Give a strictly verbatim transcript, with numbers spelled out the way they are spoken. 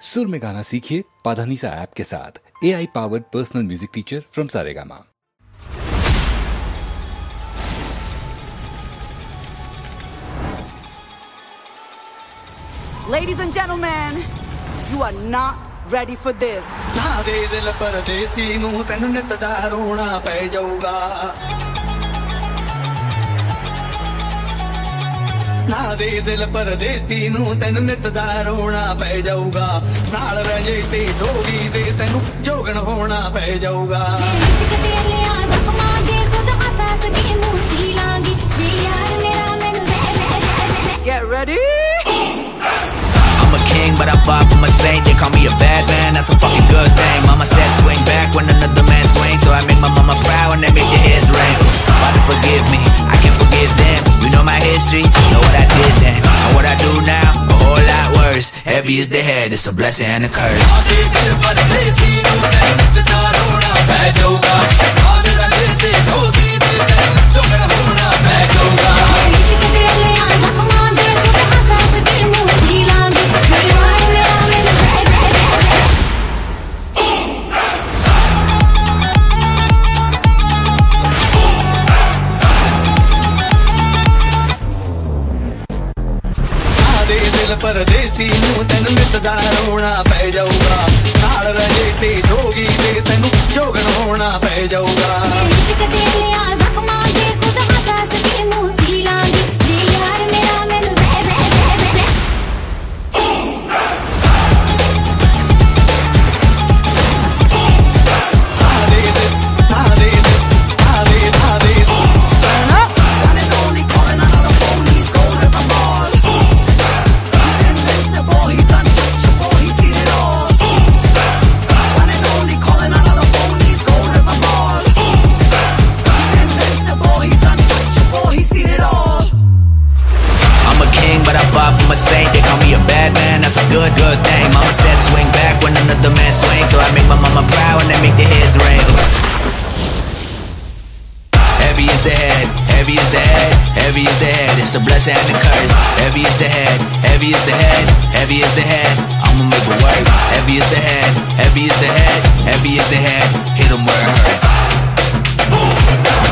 सुर में गाना सीखिए पाधानीसा ऐप के साथ। A I powered personal music teacher from Saregama. Ladies and gentlemen, you are not ready for this. ना दे दिल परदेसी नूं तैनूं नित दा रोना पै जाऊगा। ना दे दिल परदेसी नूं तैनूं नित दा रोना पै जाऊगा। नाल रह जे ते जोगी दे तैनूं जोगण होना पै जाऊगा। Get ready. I'm a king, but I pop, I'm a saint. They call me a bad man, that's a fucking good thing. Mama said swing back when another man swings, so I make my mama proud and they make their heads ring. Father, forgive me, I can't forgive them. You know my history, know what I did then. And what I do now, a whole lot worse. Heavy is the head, it's a blessing and a curse. परदेसी नूं तैनूं नित दा रोना पै जाऊगा। नाल रहे ते जोगी दे तैनूं जोगण होना पै जाऊगा। I'm a saint, they call me a bad man, that's a good, good thing. Mama said swing back when another man swings, so I make my mama proud and they make their heads ring. Heavy is the head, heavy is the head, heavy is the head, it's a blessing and a curse. Heavy is the head, heavy is the head, heavy is the head, I'ma make it work. Heavy is the head, heavy is the head, heavy is the head, hit 'em where it hurts.